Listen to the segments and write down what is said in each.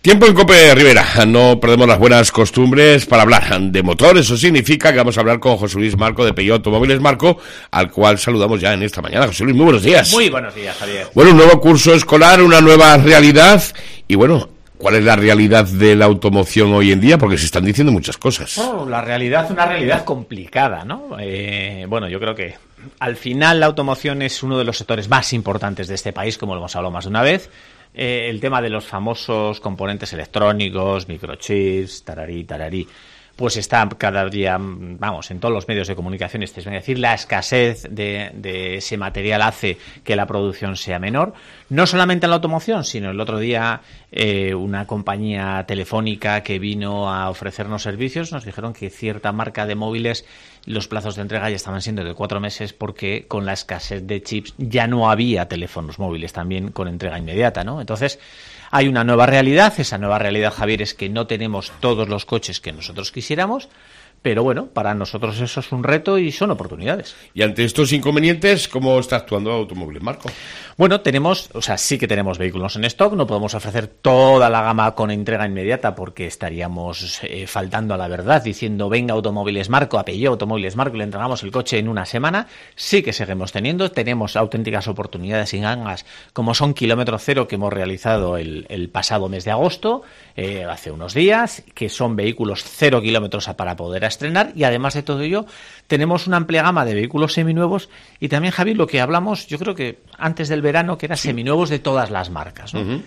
Tiempo en COPE Rivera, no perdemos las buenas costumbres para hablar de motor. Eso significa que vamos a hablar con José Luis Marco de Peugeot Automóviles Marco, al cual saludamos ya en esta mañana. José Luis, muy buenos días. Muy buenos días, Javier. Bueno, un nuevo curso escolar, una nueva realidad y bueno, ¿cuál es la realidad de la automoción hoy en día? Porque se están diciendo muchas cosas. La realidad, una realidad complicada, ¿no? Bueno, yo creo que al final la automoción es uno de los sectores más importantes de este país, como lo hemos hablado más de una vez. El tema de los famosos componentes electrónicos, microchips, tararí, pues está cada día, vamos, en todos los medios de comunicación. Es decir, la escasez de ese material hace que la producción sea menor. No solamente en la automoción, sino el otro día una compañía telefónica que vino a ofrecernos servicios nos dijeron que cierta marca de móviles, los plazos de entrega ya estaban siendo de 4 meses porque con la escasez de chips ya no había teléfonos móviles también con entrega inmediata, ¿no? Entonces, hay una nueva realidad. Esa nueva realidad, Javier, es que no tenemos todos los coches que nosotros quisiéramos, pero bueno, para nosotros eso es un reto y son oportunidades. Y ante estos inconvenientes, ¿cómo está actuando Automóviles Marco? Bueno, sí que tenemos vehículos en stock, no podemos ofrecer toda la gama con entrega inmediata porque estaríamos faltando a la verdad diciendo venga Automóviles Marco, a Peugeot Automóviles Marco, le entregamos el coche en una semana. Sí que seguimos tenemos auténticas oportunidades y gangas como son Kilómetro Cero que hemos realizado el pasado mes de agosto, hace unos días, que son vehículos 0 kilómetros para poder estrenar y además de todo ello tenemos una amplia gama de vehículos seminuevos y también, Javier, lo que hablamos, yo creo que antes del verano, que eran seminuevos de todas las marcas, ¿no? Uh-huh.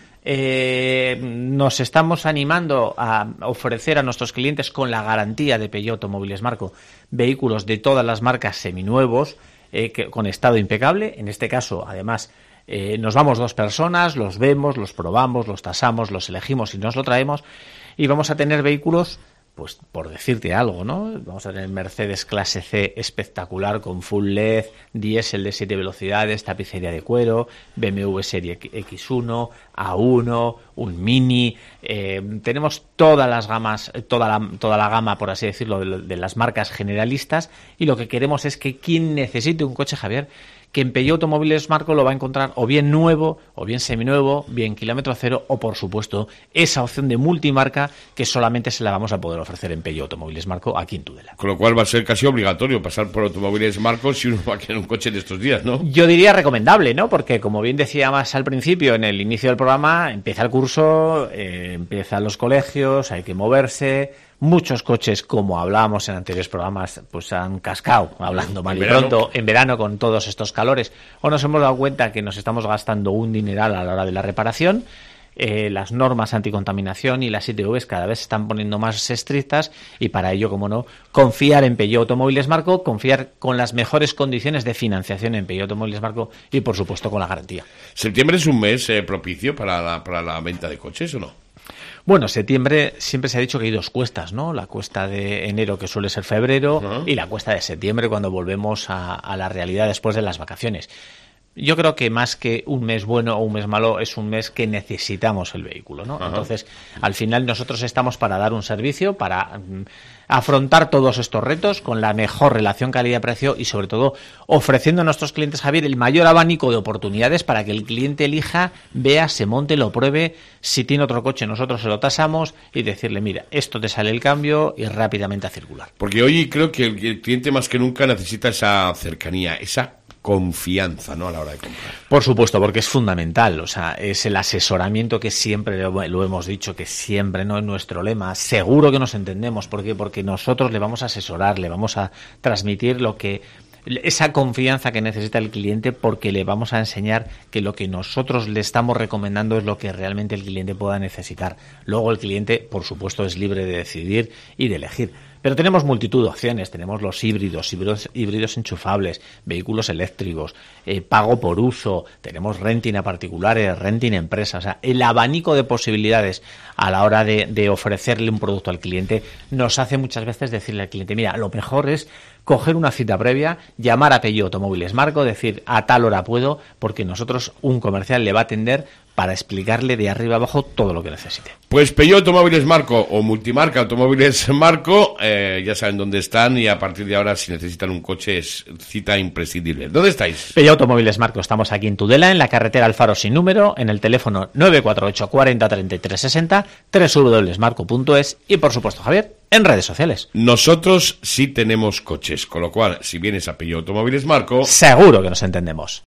Nos estamos animando a ofrecer a nuestros clientes con la garantía de Peugeot Automóviles Marco vehículos de todas las marcas seminuevos con estado impecable. En este caso, además, nos vamos 2 personas, los vemos, los probamos, los tasamos, los elegimos y nos lo traemos y vamos a tener vehículos, pues por decirte algo, ¿no? Vamos a tener Mercedes clase C espectacular con full LED, diésel de 7 velocidades, tapicería de cuero, BMW Serie X1, A1, un Mini. Tenemos todas las gamas, toda la gama, por así decirlo, de las marcas generalistas y lo que queremos es que quien necesite un coche, Javier, que en Peugeot Automóviles Marco lo va a encontrar o bien nuevo, o bien seminuevo, bien kilómetro cero, o por supuesto esa opción de multimarca que solamente se la vamos a poder ofrecer en Peugeot Automóviles Marco aquí en Tudela. Con lo cual va a ser casi obligatorio pasar por Automóviles Marco si uno va a querer un coche de estos días, ¿no? Yo diría recomendable, ¿no? Porque como bien decía más al principio, en el inicio del programa, empieza el curso, empiezan los colegios, hay que moverse. Muchos coches, como hablábamos en anteriores programas, pues han cascado, hablando mal y pronto, en verano con todos estos calores. O nos hemos dado cuenta que nos estamos gastando un dineral a la hora de la reparación. Las normas anticontaminación y las ITVs cada vez se están poniendo más estrictas y para ello, como no, confiar en Peugeot Automóviles Marco, confiar con las mejores condiciones de financiación en Peugeot Automóviles Marco y, por supuesto, con la garantía. ¿Septiembre es un mes propicio para la venta de coches o no? Bueno, septiembre siempre se ha dicho que hay 2 cuestas, ¿no? La cuesta de enero, que suele ser febrero, uh-huh, y la cuesta de septiembre, cuando volvemos a la realidad después de las vacaciones. Yo creo que más que un mes bueno o un mes malo, es un mes que necesitamos el vehículo, ¿no? Uh-huh. Entonces, al final nosotros estamos para dar un servicio, para afrontar todos estos retos con la mejor relación calidad-precio y, sobre todo, ofreciendo a nuestros clientes, Javier, el mayor abanico de oportunidades para que el cliente elija, vea, se monte, lo pruebe. Si tiene otro coche, nosotros se lo tasamos y decirle, mira, esto te sale el cambio y rápidamente a circular. Porque hoy creo que el cliente más que nunca necesita esa cercanía, esa confianza, ¿no?, a la hora de comprar. Por supuesto, porque es fundamental, o sea, es el asesoramiento que siempre lo hemos dicho, que siempre, ¿no?, es nuestro lema. Seguro que nos entendemos, ¿por qué? Porque nosotros le vamos a asesorar, le vamos a transmitir esa confianza que necesita el cliente, porque le vamos a enseñar que lo que nosotros le estamos recomendando es lo que realmente el cliente pueda necesitar. Luego el cliente, por supuesto, es libre de decidir y de elegir. Pero tenemos multitud de opciones, tenemos los híbridos enchufables, vehículos eléctricos, pago por uso, tenemos renting a particulares, renting a empresas. O sea, el abanico de posibilidades a la hora de ofrecerle un producto al cliente nos hace muchas veces decirle al cliente, mira, lo mejor es coger una cita previa, llamar a Peugeot Automóviles Marco, decir a tal hora puedo, porque nosotros, un comercial le va a atender para explicarle de arriba abajo todo lo que necesite. Pues Peugeot Automóviles Marco o Multimarca Automóviles Marco, ya saben dónde están, y a partir de ahora, si necesitan un coche, es cita imprescindible. ¿Dónde estáis? Peugeot Automóviles Marco, estamos aquí en Tudela, en la carretera Alfaro sin número, en el teléfono 948 40 33 60, www.marco.es y, por supuesto, Javier, en redes sociales. Nosotros sí tenemos coches, con lo cual, si vienes a Peugeot Automóviles Marco, seguro que nos entendemos.